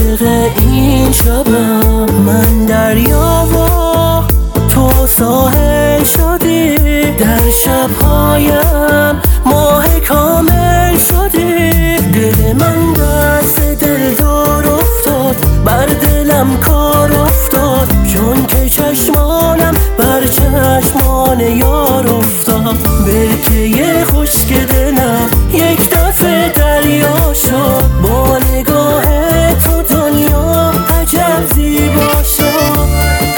عاشق این شبم. من دریا و تو ساحل شدی، در شبهایم ماه کامل شدی. دل من دست دل دور افتاد، بر دلم کار افتاد، چون که چشمانم بر چشمان یار افتاد. برکه خشک دلم یک دفعه دریا شد، با نگاه تو دنیا عجب زیبا شد.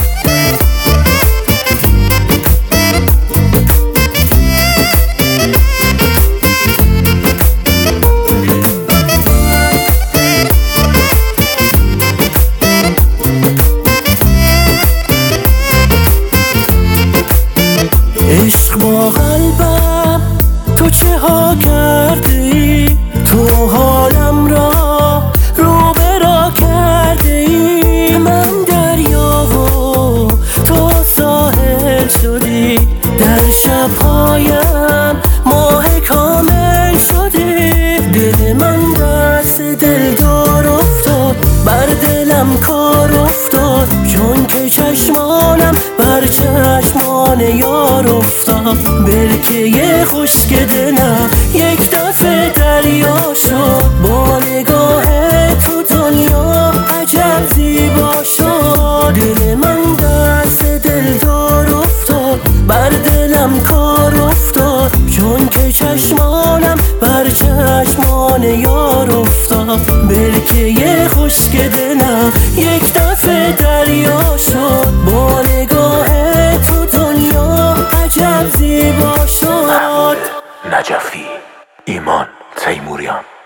عشق با قلبم تو چه ها کردی، تو حالم را رو به را کردی. من دریا و تو ساحل شدی، در شبهایم ماه کامل شدی. دل من دست دل دار افتاد، بر دلم کار افتاد، چون که چشمانم بر چشمان یار افتاد. برکه خشک دلم یک دفعه دریا شد، با نگاه تو دنیا عجب زیبا شد. دل من دست دل دار افتاد، بر دلم کار افتاد، چون که چشمانم بر چشمان یار افتاد. برکه خشک دلم یک دفعه دریا شد، با نگاه تو دنیا عجب زیبا شد. نجفی، ایمان تیموریان.